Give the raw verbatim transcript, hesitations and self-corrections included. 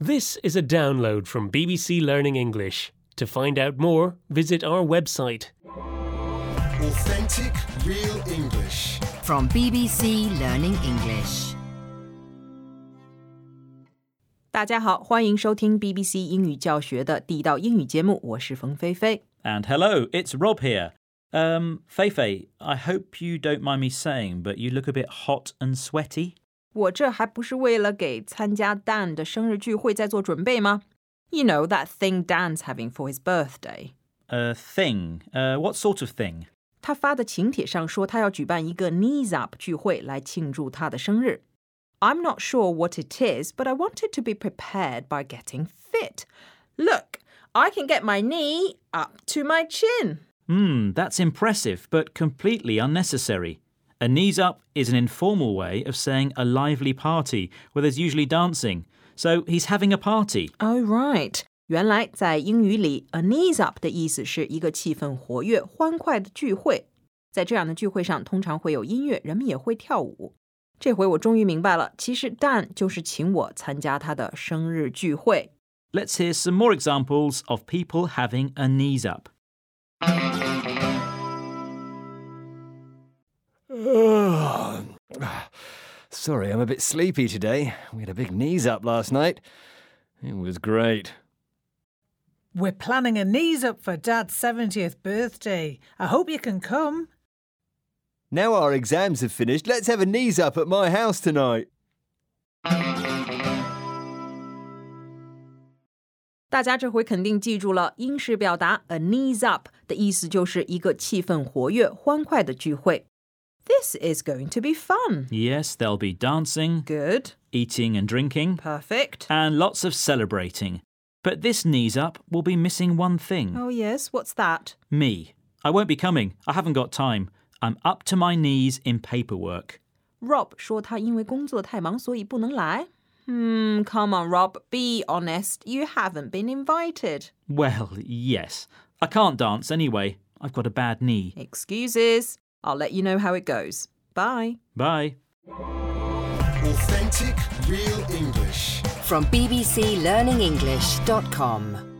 This is a download from B B C Learning English. To find out more, visit our website. Authentic, real English. From B B C Learning English. 大家好，欢迎收听 B B C 英语教学的地道英语节目，我是冯菲菲。 And hello, it's Rob here. Um, Feifei, I hope you don't mind me saying, but you look a bit hot and sweaty. 我这还不是为了给参加 Dan 的生日聚会在做准备吗？ You know, that thing Dan's having for his birthday. A thing? Uh, what sort of thing? 他发的请帖上说他要举办一个 Knees Up 聚会来庆祝他的生日。 I'm not sure what it is, but I wanted to be prepared by getting fit. Look, I can get my knee up to my chin. Hmm, that's impressive, but completely unnecessary. A knees up is an informal way of saying a lively party where there's usually dancing. So he's having a party. Oh, right. 原来在英语里 a knees up 的意思是一个气氛活跃、欢快的聚会。在这样的聚会上，通常会有音乐，人们也会跳舞。这回我终于明白了，其实 Dan 就是请我参加他的生日聚会。 Let's hear some more examples of people having a knees up. Sorry, I'm a bit sleepy today. We had a big knees up last night. It was great. We're planning a knees up for Dad's seventieth birthday. I hope you can come. Now our exams have finished, let's have a knees up at my house tonight. 大家这回肯定记住了，英式表达 a knees up 的意思就是一个气氛活跃、欢快的聚会。 This is going to be fun. Yes, there'll be dancing, Good. eating and drinking, Perfect. and lots of celebrating. But this knees up will be missing one thing. Oh yes, what's that? Me. I won't be coming. I haven't got time. I'm up to my knees in paperwork. Rob 说他因为工作太忙，所以不能来。Hmm, come on, Rob. Be honest. You haven't been invited. Well, yes. I can't dance anyway. I've got a bad knee. Excuses. I'll let you know how it goes. Bye. Bye. Authentic, real English. From B B C Learning English dot com.